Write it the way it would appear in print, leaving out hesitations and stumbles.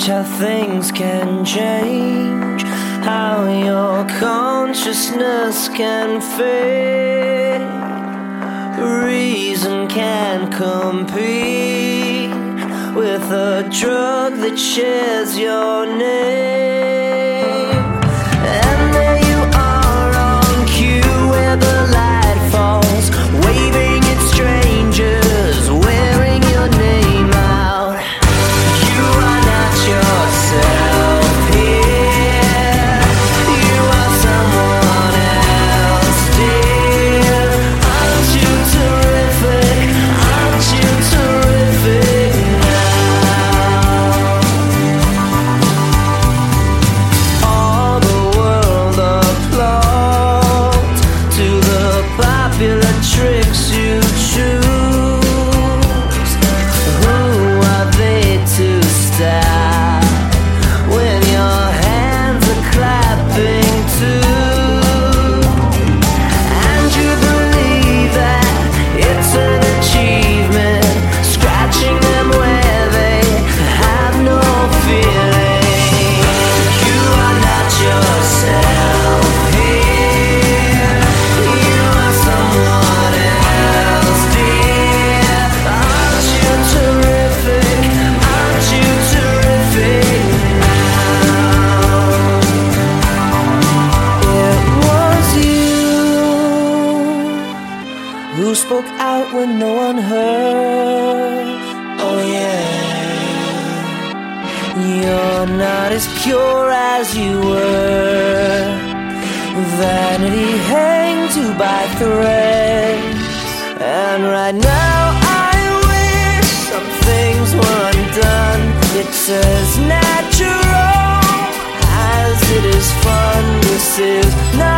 how things can change, how your consciousness can fade. Reason can't compete with a drug that shares your name. And there you are on cue where the light falls, waving at strangers, wearing your name out. You are not yourself here, you are someone else, dear. Aren't you terrific? Aren't you terrific now? All the world applauds to the popular tricks you choose. Who are they to stop when your hands are clapping too? And you believe that it's an achievement, scratching them where they have no feeling. You are not yourself here, you are someone else, dear. Aren't you terrific? Aren't you terrific now? It was you who spoke out when no one heard. Oh yeah, you're not as pure as you were. Vanity hangs you by threads, and right now I wish some things were undone. It's as natural as it is fun. This is not